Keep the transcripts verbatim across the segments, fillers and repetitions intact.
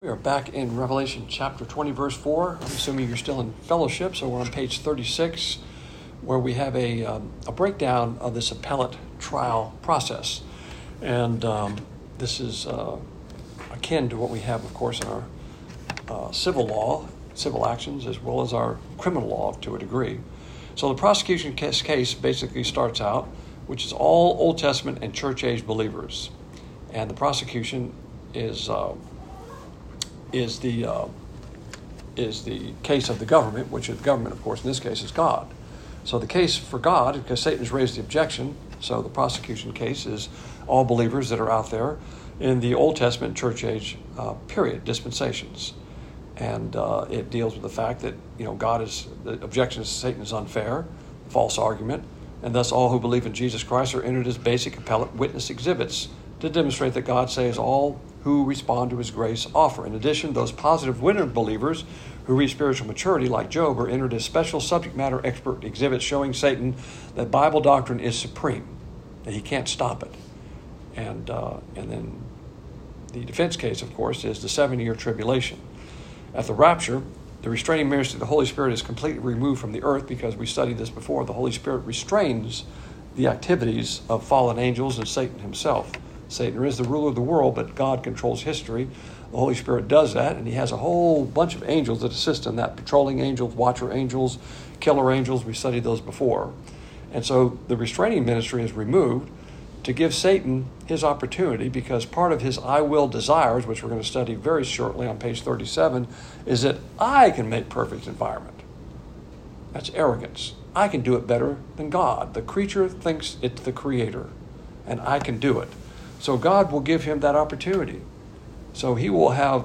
We are back in Revelation chapter twenty, verse four. I'm assuming you're still in fellowship, so we're on page thirty-six, where we have a, um, a breakdown of this appellate trial process. And um, this is uh, akin to what we have, of course, in our uh, civil law, civil actions, as well as our criminal law to a degree. So the prosecution case, case basically starts out, which is all Old Testament and church age believers. And the prosecution is... Uh, is the uh, is the case of the government, which is the government, of course, in this case is God. So the case for God, because Satan has raised the objection, so the prosecution case is all believers that are out there in the Old Testament church age uh, period, dispensations. And uh, it deals with the fact that, you know, God is, the objection to Satan is unfair, false argument, and thus all who believe in Jesus Christ are entered as basic appellate witness exhibits to demonstrate that God saves all who respond to his grace offer. In addition, those positive winner believers who reach spiritual maturity, like Job, are entered as special subject matter expert exhibits showing Satan that Bible doctrine is supreme, that he can't stop it. And uh, and then the defense case, of course, is the seven-year tribulation. At the rapture, the restraining ministry of the Holy Spirit is completely removed from the earth, because we studied this before. The Holy Spirit restrains the activities of fallen angels and Satan himself. Satan is the ruler of the world, but God controls history. The Holy Spirit does that, and he has a whole bunch of angels that assist in that. Patrolling angels, watcher angels, killer angels. We studied those before. And so the restraining ministry is removed to give Satan his opportunity, because part of his I will desires, which we're going to study very shortly on page thirty-seven, is that I can make perfect environment. That's arrogance. I can do it better than God. The creature thinks it's the creator, and I can do it. So God will give him that opportunity. So he will have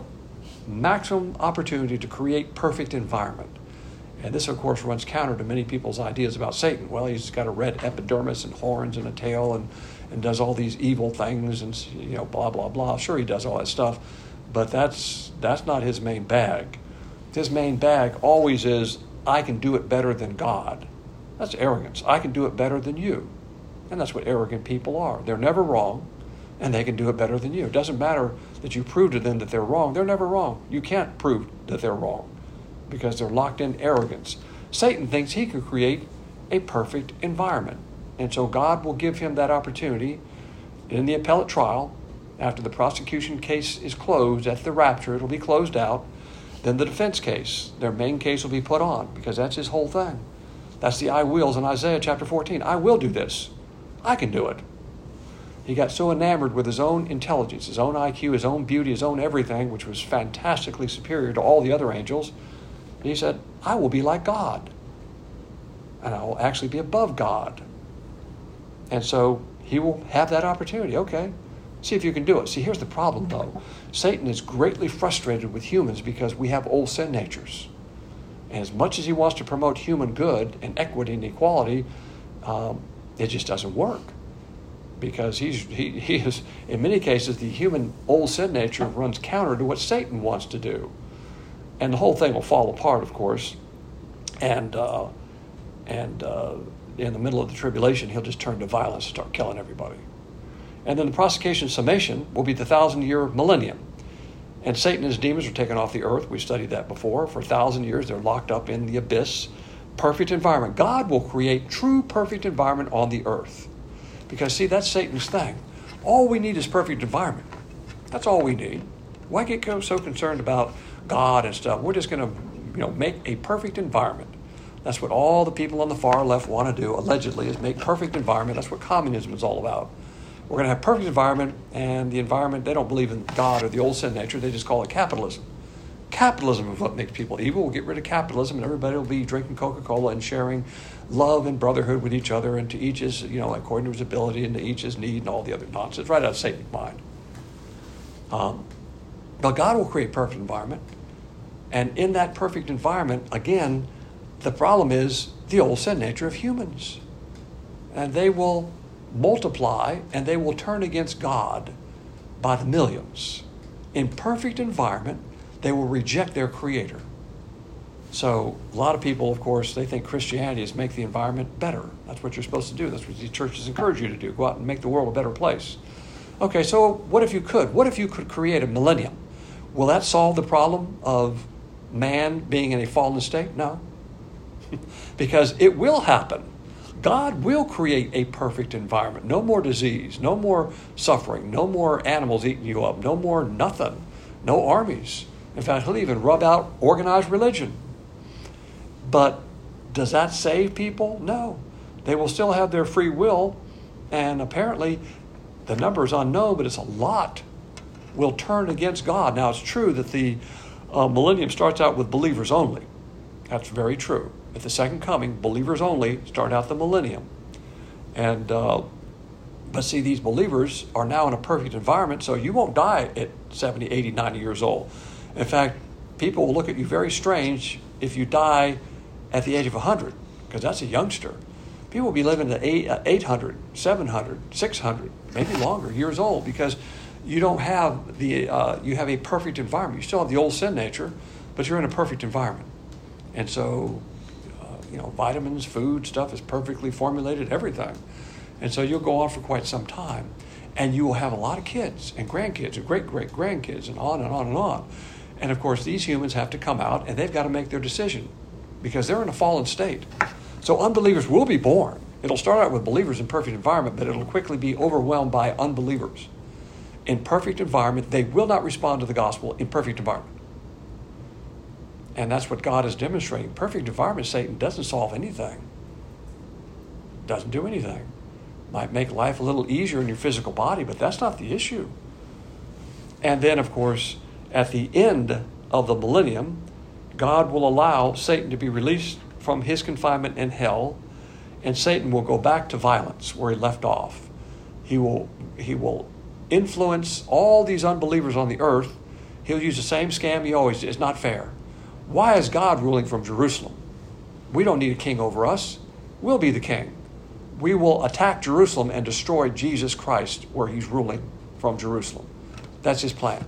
maximum opportunity to create perfect environment. And this, of course, runs counter to many people's ideas about Satan. Well, he's got a red epidermis and horns and a tail and, and does all these evil things and, you know, blah, blah, blah. Sure, he does all that stuff, but that's that's not his main bag. His main bag always is, I can do it better than God. That's arrogance. I can do it better than you. And that's what arrogant people are. They're never wrong, and they can do it better than you. It doesn't matter that you prove to them that they're wrong. They're never wrong. You can't prove that they're wrong, because they're locked in arrogance. Satan thinks he can create a perfect environment. And so God will give him that opportunity in the appellate trial. After the prosecution case is closed, at the rapture, it'll be closed out. Then the defense case, their main case, will be put on, because that's his whole thing. That's the I wills in Isaiah chapter fourteen. I will do this. I can do it. He got so enamored with his own intelligence, his own I Q, his own beauty, his own everything, which was fantastically superior to all the other angels. He said, I will be like God. And I will actually be above God. And so he will have that opportunity. Okay, see if you can do it. See, here's the problem, though. Satan is greatly frustrated with humans because we have old sin natures. And as much as he wants to promote human good and equity and equality, um, it just doesn't work. Because he's, he, he is, in many cases, the human old sin nature runs counter to what Satan wants to do. And the whole thing will fall apart, of course. And uh, and uh, in the middle of the tribulation, he'll just turn to violence and start killing everybody. And then the prosecution summation will be the thousand-year millennium. And Satan and his demons are taken off the earth. We studied that before. For a thousand years, they're locked up in the abyss. Perfect environment. God will create true perfect environment on the earth. Because, see, that's Satan's thing. All we need is perfect environment. That's all we need. Why get so concerned about God and stuff? We're just going to, you know, make a perfect environment. That's what all the people on the far left want to do, allegedly, is make perfect environment. That's what communism is all about. We're going to have perfect environment, and the environment, they don't believe in God or the old sin nature. They just call it capitalism. Capitalism is what makes people evil. We'll get rid of capitalism, and everybody will be drinking Coca-Cola and sharing love and brotherhood with each other, and to each his, you know, according to his ability, and to each his need, and all the other nonsense, right out of Satan's mind. Um, but God will create perfect environment, and in that perfect environment, again, the problem is the old sin nature of humans, and they will multiply, and they will turn against God by the millions. In perfect environment, they will reject their creator. So a lot of people, of course, they think Christianity is make the environment better. That's what you're supposed to do. That's what these churches encourage you to do. Go out and make the world a better place. Okay, so what if you could? What if you could create a millennium Will that solve the problem of man being in a fallen state? No. Because it will happen. God will create a perfect environment. No more disease, no more suffering, no more animals eating you up, no more nothing, no armies. In fact, he'll even rub out organized religion. But does that save people? No. They will still have their free will, and apparently the number is unknown, but it's a lot will turn against God. Now, it's true that the uh, millennium starts out with believers only. That's very true. At the second coming, believers only start out the millennium. And uh, but see, these believers are now in a perfect environment, so you won't die at seventy, eighty, ninety years old. In fact, people will look at you very strange if you die at the age of one hundred, because that's a youngster. People will be living to eight hundred, seven hundred, six hundred, maybe longer years old, because you don't have the, uh, you have a perfect environment. You still have the old sin nature, but you're in a perfect environment. And so, uh, you know, vitamins, food, stuff is perfectly formulated, everything. And so you'll go on for quite some time. And you will have a lot of kids and grandkids and great-great-grandkids and on and on and on. And of course, these humans have to come out and they've got to make their decision because they're in a fallen state. So unbelievers will be born. It'll start out with believers in perfect environment, but it'll quickly be overwhelmed by unbelievers. In perfect environment, they will not respond to the gospel in perfect environment. And that's what God is demonstrating. Perfect environment, Satan doesn't solve anything. Doesn't do anything. Might make life a little easier in your physical body, but that's not the issue. And then, of course, at the end of the millennium, God will allow Satan to be released from his confinement in hell, and Satan will go back to violence where he left off. He will, he will influence all these unbelievers on the earth. He'll use the same scam he always did. It's not fair. Why is God ruling from Jerusalem? We don't need a king over us. We'll be the king. We will attack Jerusalem and destroy Jesus Christ where he's ruling from Jerusalem. That's his plan.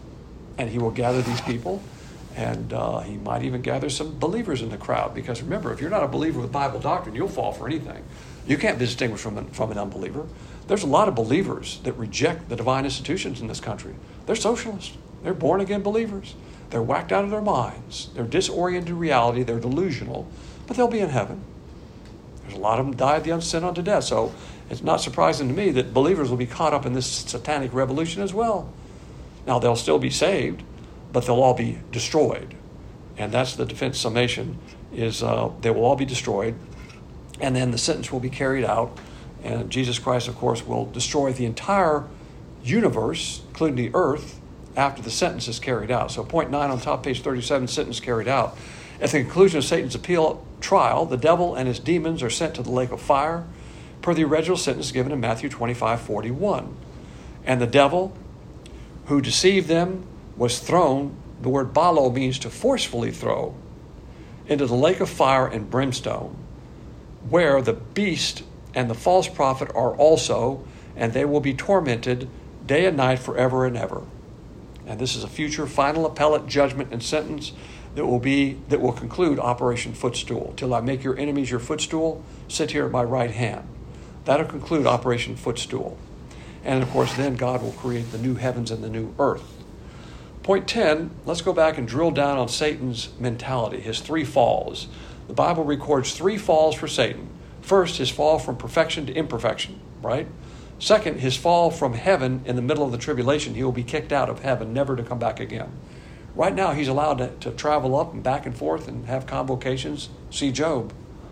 And he will gather these people, and uh, he might even gather some believers in the crowd. Because remember, if you're not a believer with Bible doctrine, you'll fall for anything. You can't be distinguished from an, from an unbeliever. There's a lot of believers that reject the divine institutions in this country. They're socialists. They're born-again believers. They're whacked out of their minds. They're disoriented to reality. They're delusional. But they'll be in heaven. There's a lot of them died the sin unto death. So it's not surprising to me that believers will be caught up in this satanic revolution as well. Now, they'll still be saved, but they'll all be destroyed. And that's the defense summation, is uh, they will all be destroyed. And then the sentence will be carried out. And Jesus Christ, of course, will destroy the entire universe, including the earth, after the sentence is carried out. So point nine on top, page thirty-seven, sentence carried out. At the conclusion of Satan's appeal trial, the devil and his demons are sent to the lake of fire, per the original sentence given in Matthew twenty-five forty-one. And the devil who deceived them was thrown, the word balo means to forcefully throw, into the lake of fire and brimstone, where the beast and the false prophet are also, and they will be tormented day and night forever and ever. And this is a future final appellate judgment and sentence that will be that will conclude Operation Footstool. Till I make your enemies your footstool, sit here at my right hand. That'll conclude Operation Footstool. And of course, then God will create the new heavens and the new earth. Point ten, let's go back and drill down on Satan's mentality, his three falls. The Bible records three falls for Satan. First, his fall from perfection to imperfection, right? Second, his fall from heaven in the middle of the tribulation. He will be kicked out of heaven, never to come back again. Right now, he's allowed to, to travel up and back and forth and have convocations. See Job.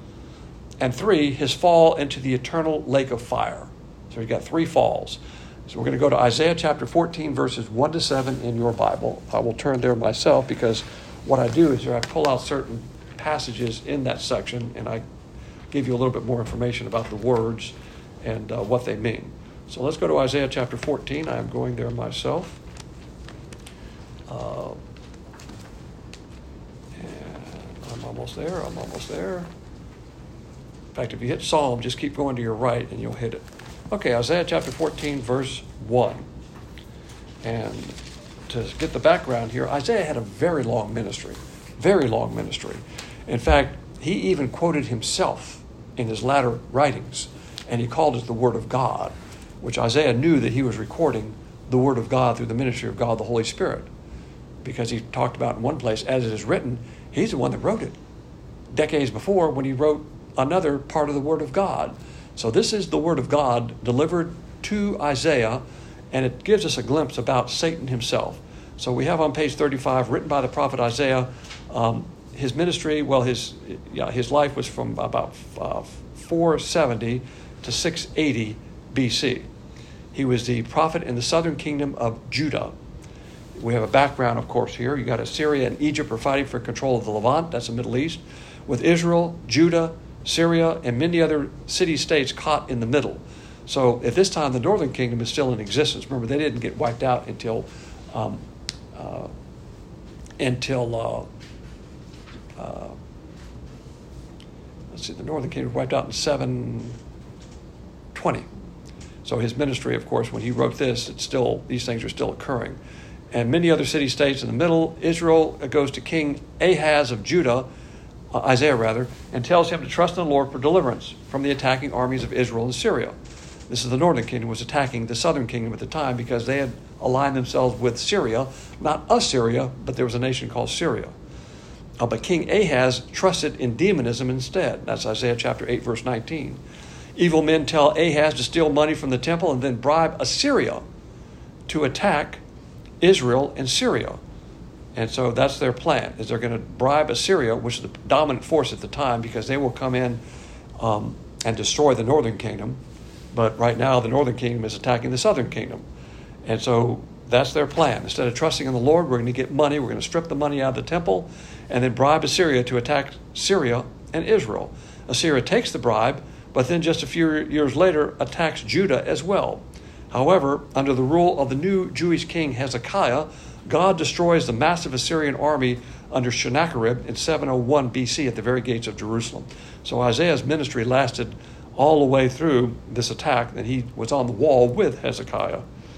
And three, his fall into the eternal lake of fire. So you've got three falls. So we're going to go to Isaiah chapter fourteen, verses one to seven in your Bible. I will turn there myself because what I do is I pull out certain passages in that section and I give you a little bit more information about the words and uh, what they mean. So let's go to Isaiah chapter fourteen. I am going there myself. Uh, and I'm almost there. I'm almost there. In fact, if you hit Psalm, just keep going to your right and you'll hit it. Okay, Isaiah chapter fourteen, verse one. And to get the background here, Isaiah had a very long ministry. Very long ministry. In fact, he even quoted himself in his latter writings, and he called it the Word of God, which Isaiah knew that he was recording the Word of God through the ministry of God, the Holy Spirit. because he talked about in one place, as it is written, he's the one that wrote it decades before when he wrote another part of the Word of God. So this is the Word of God delivered to Isaiah, and it gives us a glimpse about Satan himself. So we have on page thirty-five, written by the prophet Isaiah, um, his ministry, well, his yeah, his life was from about uh, four seventy to six eighty B C. He was the prophet in the southern kingdom of Judah. We have a background, of course, here. You got Assyria and Egypt are fighting for control of the Levant, that's the Middle East, with Israel, Judah, Syria, and many other city-states caught in the middle. So at this time, the northern kingdom is still in existence. Remember, they didn't get wiped out until um, uh, until uh, uh, let's see, the northern kingdom was wiped out in seven twenty. So his ministry, of course, when he wrote this, it's still these things are still occurring. And many other city-states in the middle. Israel goes to King Ahaz of Judah, uh, Isaiah rather, and tells him to trust in the Lord for deliverance from the attacking armies of Israel and Syria. This is the northern kingdom was attacking the southern kingdom at the time because they had aligned themselves with Syria, not Assyria, but there was a nation called Syria. Uh, but King Ahaz trusted in demonism instead. That's Isaiah chapter eight, verse nineteen. Evil men tell Ahaz to steal money from the temple and then bribe Assyria to attack Israel and Syria. And so that's their plan, is they're going to bribe Assyria, which is the dominant force at the time, because they will come in um, and destroy the northern kingdom. But right now, the northern kingdom is attacking the southern kingdom. And so that's their plan. Instead of trusting in the Lord, we're going to get money. We're going to strip the money out of the temple and then bribe Assyria to attack Syria and Israel. Assyria takes the bribe, but then just a few years later attacks Judah as well. However, under the rule of the new Jewish king Hezekiah, God destroys the massive Assyrian army under Sennacherib in seven oh one B C at the very gates of Jerusalem. So Isaiah's ministry lasted all the way through this attack, and he was on the wall with Hezekiah.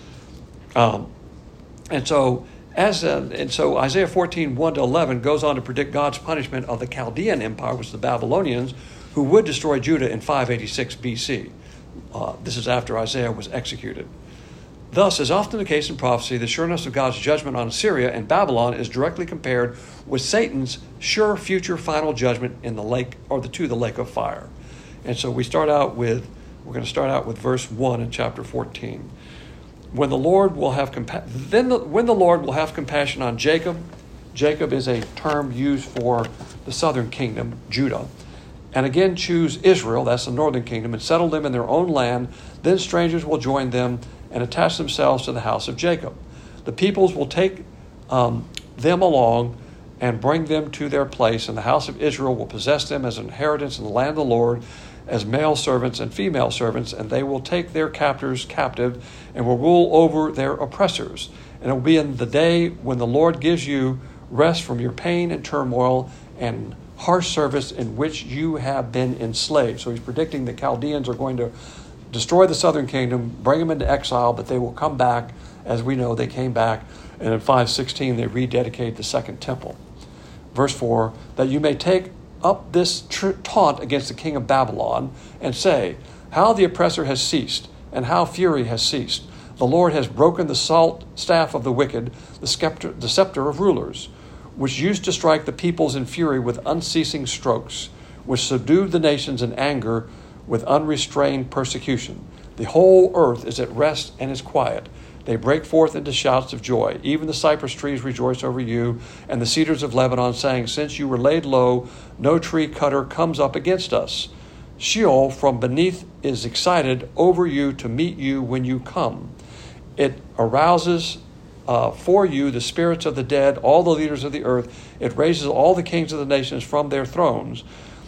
Um, and so as uh, and so Isaiah fourteen, one to eleven goes on to predict God's punishment of the Chaldean Empire, which is the Babylonians, who would destroy Judah in five eighty-six B C. Uh, this is after Isaiah was executed. Thus, as often the case in prophecy, the sureness of God's judgment on Assyria and Babylon is directly compared with Satan's sure future final judgment in the lake, or the to the lake of fire. And so we start out with, we're going to start out with verse one in chapter fourteen. When the Lord will have compa- then the, when the Lord will have compassion on Jacob. Jacob is a term used for the southern kingdom, Judah. And again choose Israel, that's the northern kingdom, and settle them in their own land. Then strangers will join them and attach themselves to the house of Jacob. The peoples will take um, them along and bring them to their place, and the house of Israel will possess them as an inheritance in the land of the Lord, as male servants and female servants, and they will take their captors captive and will rule over their oppressors. And it will be in the day when the Lord gives you rest from your pain and turmoil and harsh service in which you have been enslaved. So he's predicting the Chaldeans are going to destroy the southern kingdom, bring them into exile, but they will come back. As we know, they came back, and in five sixteen they rededicated the second temple. Verse four, that you may take up this tr- taunt against the king of Babylon and say, how the oppressor has ceased and how fury has ceased. The Lord has broken the salt staff of the wicked, the scepter, the scepter of rulers, which used to strike the peoples in fury with unceasing strokes, which subdued the nations in anger with unrestrained persecution. The whole earth is at rest and is quiet. They break forth into shouts of joy. Even the cypress trees rejoice over you, and the cedars of Lebanon, saying, since you were laid low, no tree cutter comes up against us. Sheol from beneath is excited over you to meet you when you come. It arouses uh, for you the spirits of the dead, all the leaders of the earth. It raises all the kings of the nations from their thrones.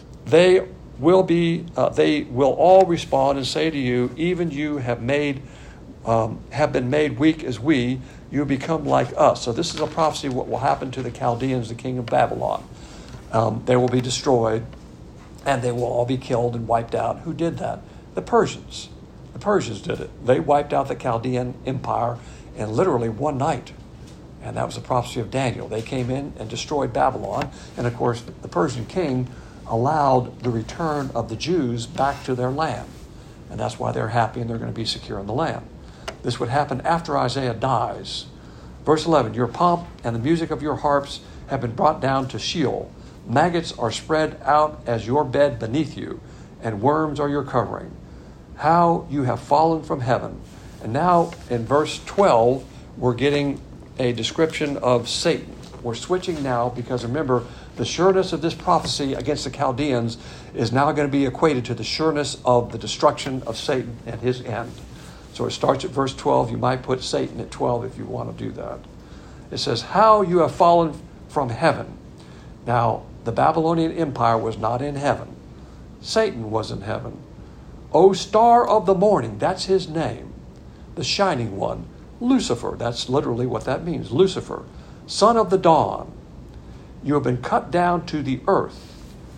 They will be, uh, they will all respond and say to you, even you have made Um, have been made weak as we, you become like us. So this is a prophecy of what will happen to the Chaldeans, the king of Babylon. Um, they will be destroyed, and they will all be killed and wiped out. Who did that? The Persians. The Persians did it. They wiped out the Chaldean empire in literally one night. And that was the prophecy of Daniel. They came in and destroyed Babylon. And of course, the Persian king allowed the return of the Jews back to their land. And that's why they're happy and they're going to be secure in the land. This would happen after Isaiah dies. Verse eleven, your pomp and the music of your harps have been brought down to Sheol. Maggots are spread out as your bed beneath you, and worms are your covering. How you have fallen from heaven. And now in verse twelve, we're getting a description of Satan. We're switching now because remember, the sureness of this prophecy against the Chaldeans is now going to be equated to the sureness of the destruction of Satan and his end. So it starts at verse twelve. You might put Satan at twelve if you want to do that. It says, how you have fallen from heaven. Now, the Babylonian Empire was not in heaven. Satan was in heaven. O star of the morning, that's his name. The shining one. Lucifer, that's literally what that means. Lucifer, son of the dawn. You have been cut down to the earth,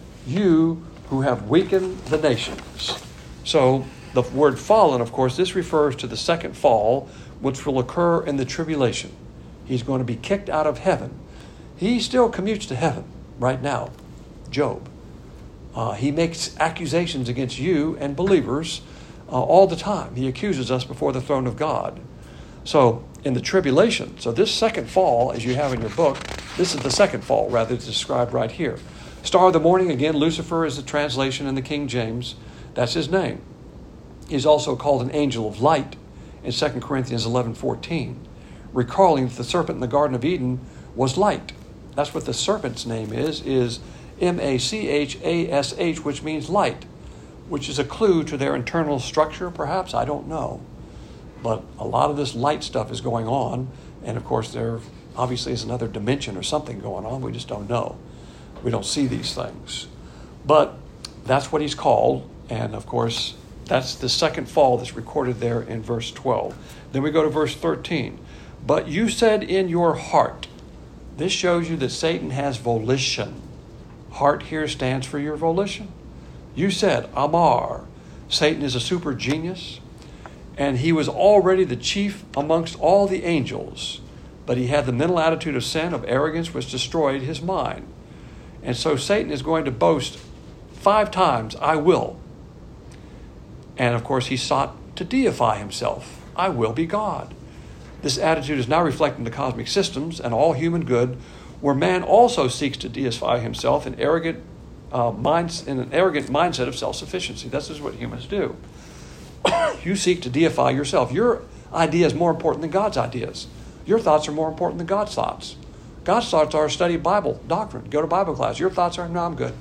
you who have weakened the nations. So the word fallen, of course, this refers to the second fall, which will occur in the tribulation. He's going to be kicked out of heaven. He still commutes to heaven right now, Job. Uh, he makes accusations against you and believers uh, all the time. He accuses us before the throne of God. So in the tribulation, so this second fall, as you have in your book, this is the second fall, rather, it's described right here. Star of the morning, again, Lucifer is the translation in the King James. That's his name. He's also called an angel of light in Second Corinthians eleven fourteen, recalling that the serpent in the Garden of Eden was light. That's what the serpent's name is, is M A C H A S H, which means light, which is a clue to their internal structure, perhaps, I don't know. But a lot of this light stuff is going on, and of course there obviously is another dimension or something going on. We just don't know. We don't see these things. But that's what he's called, and of course that's the second fall that's recorded there in verse twelve. Then we go to verse thirteen. But you said in your heart. This shows you that Satan has volition. Heart here stands for your volition. You said, Amar. Satan is a super genius. And he was already the chief amongst all the angels. But he had the mental attitude of sin, of arrogance, which destroyed his mind. And so Satan is going to boast five times, I will. And of course, he sought to deify himself. I will be God. This attitude is now reflecting the cosmic systems and all human good, where man also seeks to deify himself in arrogant uh, minds, in an arrogant mindset of self-sufficiency. This is what humans do. You seek to deify yourself. Your idea is more important than God's ideas. Your thoughts are more important than God's thoughts. God's thoughts are study Bible doctrine. Go to Bible class. Your thoughts are, no, I'm good.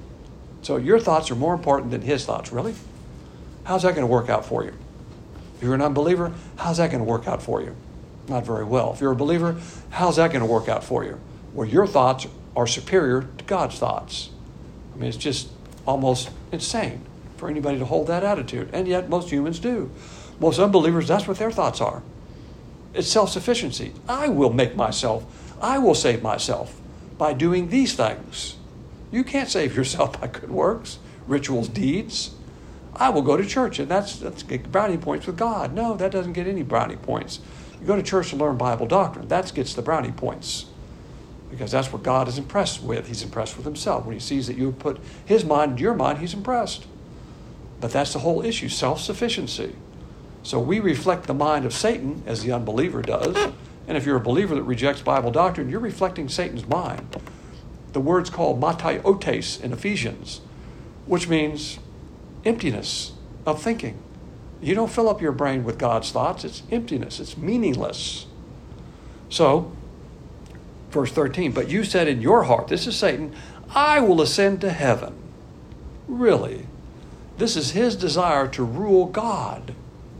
So your thoughts are more important than his thoughts. Really? How's that going to work out for you? If you're an unbeliever, how's that going to work out for you? Not very well. If you're a believer, how's that going to work out for you? Where your thoughts are superior to God's thoughts. I mean, it's just almost insane for anybody to hold that attitude. And yet most humans do. Most unbelievers, that's what their thoughts are. It's self-sufficiency. I will make myself, I will save myself by doing these things. You can't save yourself by good works, rituals, deeds. I will go to church, and that's, that's get brownie points with God. No, that doesn't get any brownie points. You go to church to learn Bible doctrine. That gets the brownie points. Because that's what God is impressed with. He's impressed with himself. When he sees that you put his mind into your mind, he's impressed. But that's the whole issue, self-sufficiency. So we reflect the mind of Satan, as the unbeliever does. And if you're a believer that rejects Bible doctrine, you're reflecting Satan's mind. The word's called matiotes in Ephesians, which means emptiness of thinking. You don't fill up your brain with God's thoughts. It's emptiness. It's meaningless. So, verse thirteen, but you said in your heart, this is Satan, I will ascend to heaven. Really? This is his desire to rule God.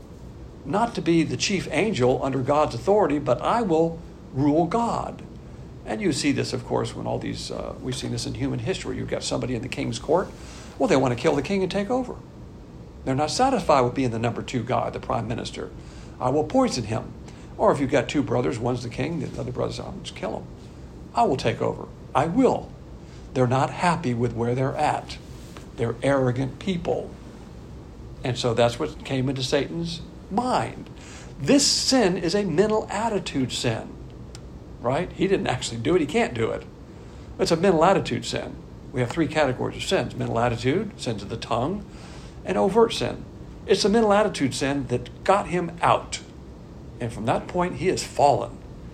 Not to be the chief angel under God's authority, but I will rule God. And you see this, of course, when all these, uh, we've seen this in human history. You've got somebody in the king's court. Well, they want to kill the king and take over. They're not satisfied with being the number two guy, the prime minister. I will poison him. Or if you've got two brothers, one's the king, the other brother's, I'll just kill him. I will take over. I will. They're not happy with where they're at. They're arrogant people. And so that's what came into Satan's mind. This sin is a mental attitude sin. Right? He didn't actually do it. He can't do it. It's a mental attitude sin. We have three categories of sins. Mental attitude, sins of the tongue, and overt sin. It's a mental attitude sin that got him out. And from that point, he has fallen.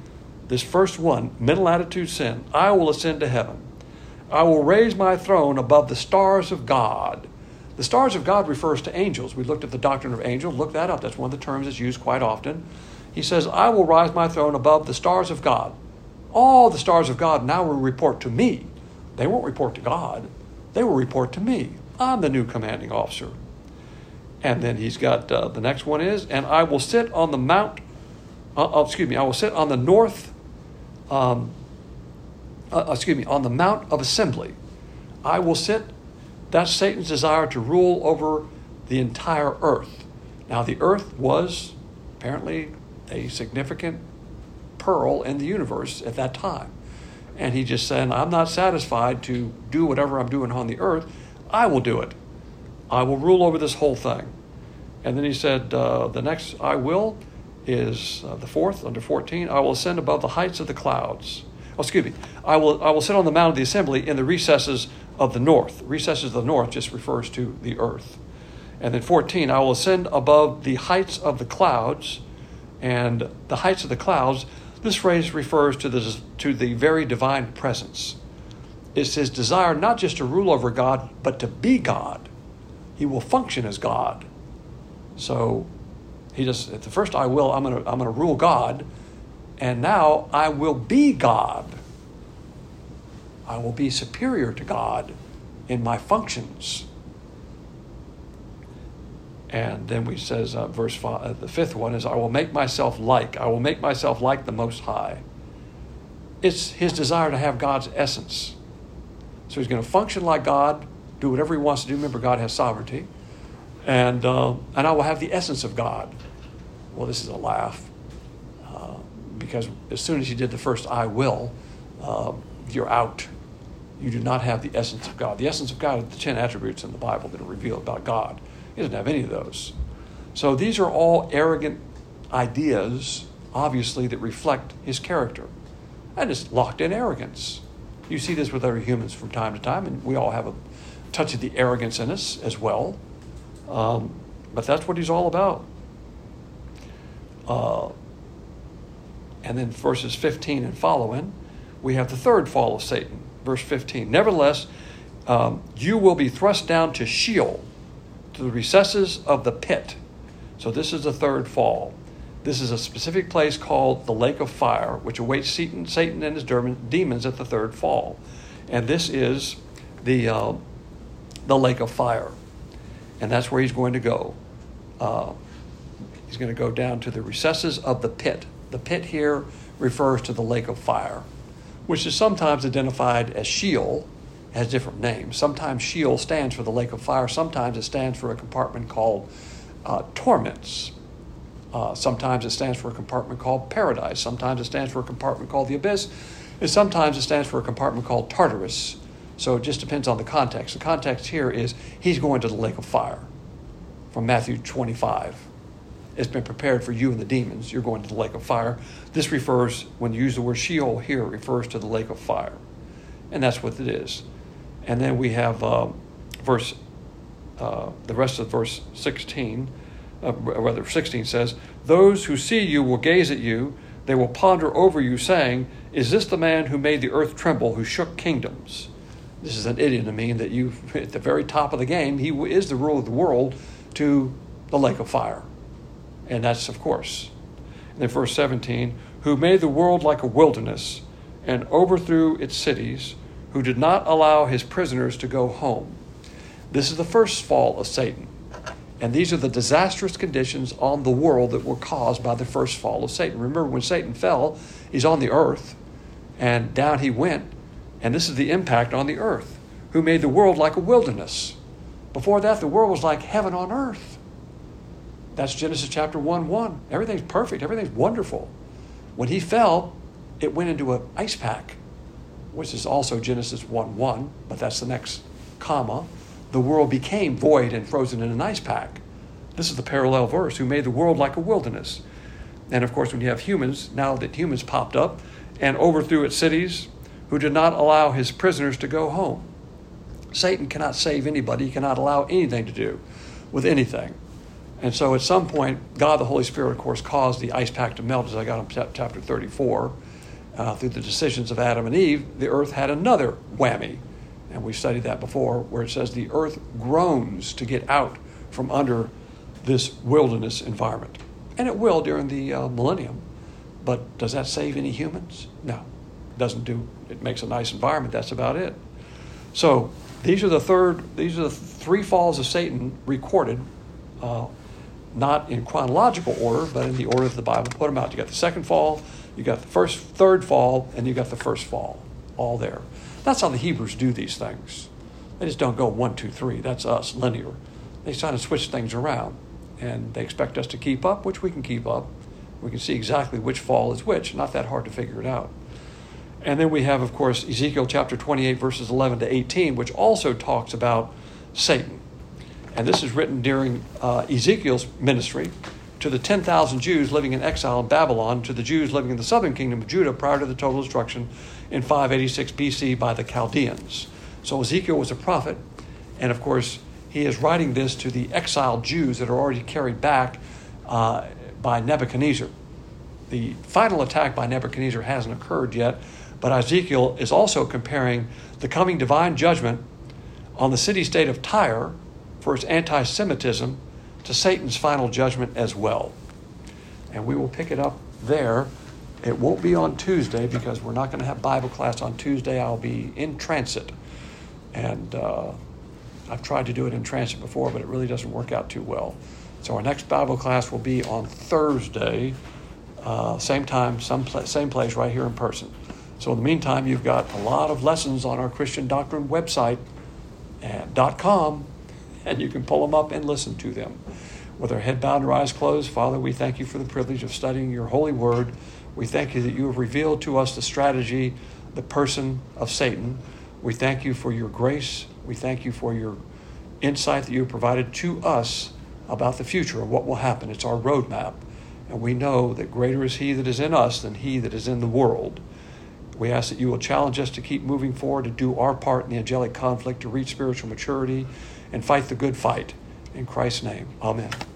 this first one, mental attitude sin, I will ascend to heaven. I will raise my throne above the stars of God. The stars of God refers to angels. We looked at the doctrine of angels. Look that up. That's one of the terms that's used quite often. He says, I will rise my throne above the stars of God. All the stars of God now will report to me. They won't report to God. They will report to me. I'm the new commanding officer. And then he's got, uh, the next one is, and I will sit on the mount, uh, uh, excuse me, I will sit on the north, um, uh, excuse me, on the mount of assembly. I will sit, that's Satan's desire to rule over the entire earth. Now the earth was apparently a significant pearl in the universe at that time. And he just said, I'm not satisfied to do whatever I'm doing on the earth. I will do it. I will rule over this whole thing. And then he said, uh, the next I will is uh, the fourth, under fourteen, I will ascend above the heights of the clouds. Oh, excuse me. I will I will sit on the mount of the assembly in the recesses of the north. Recesses of the north just refers to the earth. And then fourteen, I will ascend above the heights of the clouds. And the heights of the clouds, this phrase refers to the, to the very divine presence. It's his desire not just to rule over God, but to be God. He will function as God. So he just, at the first I will, I'm going to I'm going to rule God. And now I will be God. I will be superior to God in my functions. And then we says, uh, verse five, uh, the fifth one is, I will make myself like. I will make myself like the Most High. It's his desire to have God's essence. So he's going to function like God, do whatever he wants to do. Remember, God has sovereignty. And uh, and I will have the essence of God. Well, this is a laugh. Uh, because as soon as you did the first I will, uh, you're out. You do not have the essence of God. The essence of God are the ten attributes in the Bible that are revealed about God. He doesn't have any of those. So these are all arrogant ideas, obviously, that reflect his character. And it's locked in arrogance. You see this with other humans from time to time, and we all have a touch of the arrogance in us as well. Um, but that's what he's all about. Uh, and then verses fifteen and following, we have the third fall of Satan. Verse fifteen, nevertheless, um, you will be thrust down to Sheol, to the recesses of the pit. So this is the third fall. This is a specific place called the lake of fire, which awaits Satan, Satan and his demons at the third fall. And this is the uh, the lake of fire. And that's where he's going to go. Uh, he's going to go down to the recesses of the pit. The pit here refers to the lake of fire, which is sometimes identified as Sheol. Has different names. Sometimes Sheol stands for the lake of fire. Sometimes it stands for a compartment called uh, torments. Uh, sometimes it stands for a compartment called paradise. Sometimes it stands for a compartment called the abyss. And sometimes it stands for a compartment called Tartarus. So it just depends on the context. The context here is he's going to the lake of fire from Matthew twenty-five. It's been prepared for you and the demons. You're going to the lake of fire. This refers, when you use the word Sheol here, it refers to the lake of fire. And that's what it is. And then we have uh, verse, uh, the rest of verse sixteen, uh, rather sixteen says, those who see you will gaze at you, they will ponder over you, saying, is this the man who made the earth tremble, who shook kingdoms? This is an idiom to mean that you, at the very top of the game, he is the ruler of the world to the lake of fire. And that's, of course. And then verse seventeen, who made the world like a wilderness and overthrew its cities, who did not allow his prisoners to go home. This is the first fall of Satan. And these are the disastrous conditions on the world that were caused by the first fall of Satan. Remember, when Satan fell, he's on the earth, and down he went. And this is the impact on the earth, who made the world like a wilderness. Before that, the world was like heaven on earth. That's Genesis chapter one one. Everything's perfect. Everything's wonderful. When he fell, it went into an ice pack, which is also Genesis one one, but that's the next comma. The world became void and frozen in an ice pack. This is the parallel verse, who made the world like a wilderness. And of course, when you have humans, now that humans popped up and overthrew its cities, who did not allow his prisoners to go home. Satan cannot save anybody. He cannot allow anything to do with anything. And so at some point, God, the Holy Spirit, of course, caused the ice pack to melt, as I got in chapter thirty-four. uh, through the decisions of Adam and Eve, the earth had another whammy. And we studied that before, where it says the earth groans to get out from under this wilderness environment. And it will during the uh, millennium. But does that save any humans? No. It doesn't do. It makes a nice environment. That's about it. So these are the third, these are the three falls of Satan recorded, uh, not in chronological order, but in the order that the Bible put them out. You got the second fall, you got the first, third fall, and you got the first fall, all there. That's how the Hebrews do these things. They just don't go one, two, three. That's us, linear. They try to switch things around, and they expect us to keep up, which we can keep up. We can see exactly which fall is which. Not that hard to figure it out. And then we have, of course, Ezekiel chapter twenty-eight, verses eleven to eighteen, which also talks about Satan. And this is written during uh, Ezekiel's ministry to the ten thousand Jews living in exile in Babylon, to the Jews living in the southern kingdom of Judah prior to the total destruction in five eighty-six B C by the Chaldeans. So Ezekiel was a prophet, and of course, he is writing this to the exiled Jews that are already carried back uh, by Nebuchadnezzar. The final attack by Nebuchadnezzar hasn't occurred yet, but Ezekiel is also comparing the coming divine judgment on the city-state of Tyre for its anti-Semitism to Satan's final judgment as well. And we will pick it up there. It won't be on Tuesday because we're not going to have Bible class on Tuesday. I'll be in transit. And uh, I've tried to do it in transit before, but it really doesn't work out too well. So our next Bible class will be on Thursday, uh, same time, some pla- same place, right here in person. So in the meantime, you've got a lot of lessons on our Christian Doctrine website, at .com, and you can pull them up and listen to them. With our head bowed and our eyes closed, Father, we thank you for the privilege of studying your holy word. We thank you that you have revealed to us the strategy, the person of Satan. We thank you for your grace. We thank you for your insight that you have provided to us about the future and what will happen. It's our roadmap. And we know that greater is he that is in us than he that is in the world. We ask that you will challenge us to keep moving forward, to do our part in the angelic conflict, to reach spiritual maturity and fight the good fight. In Christ's name, amen.